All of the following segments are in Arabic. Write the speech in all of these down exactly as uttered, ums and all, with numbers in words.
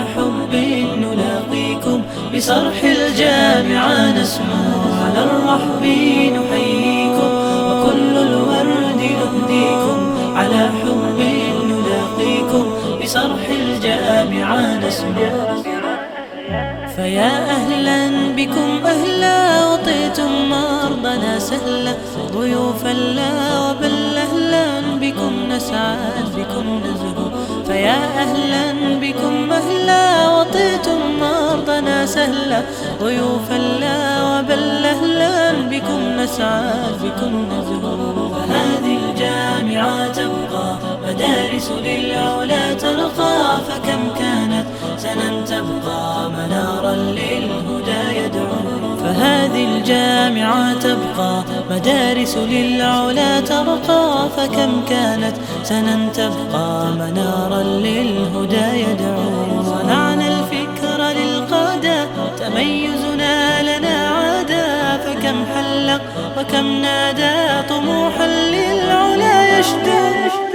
حب نلاقيكم بصرح الجامعة نسمو على الرحب نحييكم وكل الورد نهديكم على حب نلاقيكم بصرح الجامعة نسمو. فيا أهلا بكم أهلا وطيتم مرضنا سهلا ضيوفا لا وبل أهلا بكم نسعد بكم نزهو. فيا أهلا بكم أهلا وطيتم مرضنا سهلا ضيوفا لا وبل أهلا بكم نسعد بكم نزهو. فهذه الجامعة تبقى مدارس للعلا ترقى فكم كانت سنا تبقى منارا للهدى يدعو. فهذه الجامعة تبقى مدارس للعلا ترقى فكم كانت سنا تبقى منارا للهدى يدعو. صنعنا الفكر للقادة تميزنا لنا عادا فكم حلق وكم نادى طموحا للعلا يشدو.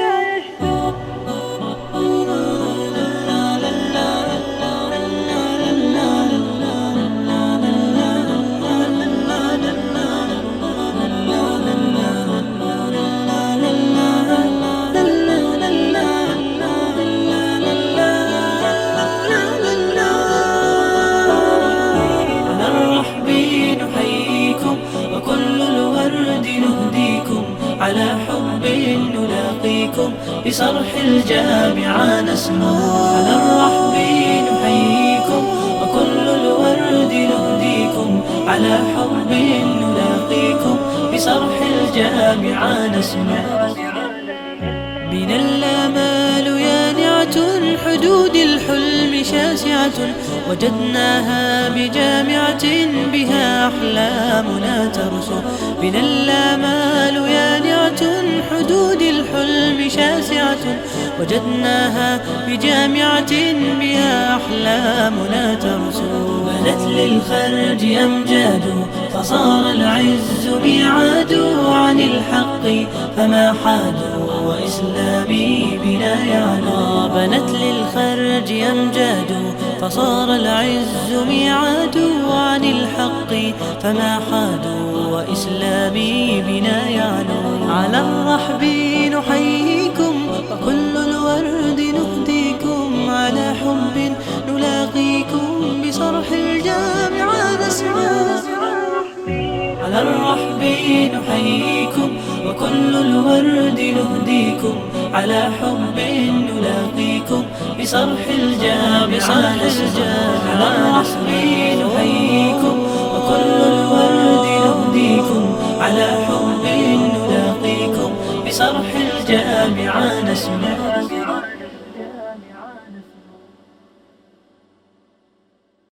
على حب نلاقيكم بصرح الجامعة نسمو. على الرحب نحييكم وكل الورد نهديكم على حب نلاقيكم بصرح الجامعة نسمو. بنا الآمال يانعة حدود الحلم شاسعة وجدناها بجامعة بها أحلامنا ترسو. بنا الآمال يانعة حدود الحلم شاسعة وجدناها بجامعة بها أحلامنا ترسو. بدت للخرج أمجاد فصار العز ميعاد عن الحق فما حادوا وإسلامي بنا يعلو. بنت للخرج أمجاد فصار العز ميعاد عن الحق فما حادوا وإسلامي بنا يعلو. على الرحب نحييكم وكل الورد نهديكم على حب نلاقيكم بصرح الجامعة نسمو. على الرحب نحييكم وكل الورد نهديكم على حب نلاقيكم بصرح الجامعة نسمو. على الرحب نحييكم وكل الورد نهديكم على